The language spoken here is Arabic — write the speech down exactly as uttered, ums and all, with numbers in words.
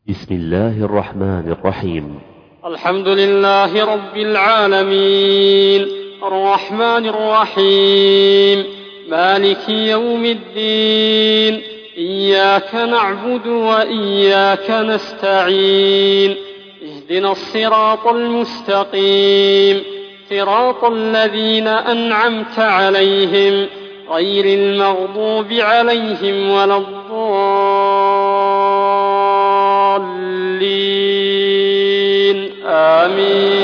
بسم الله الرحمن الرحيم. الحمد لله رب العالمين، الرحمن الرحيم، مالك يوم الدين، إياك نعبد وإياك نستعين، اهدنا الصراط المستقيم، صراط الذين أنعمت عليهم غير المغضوب عليهم ولا الضالين، آمين.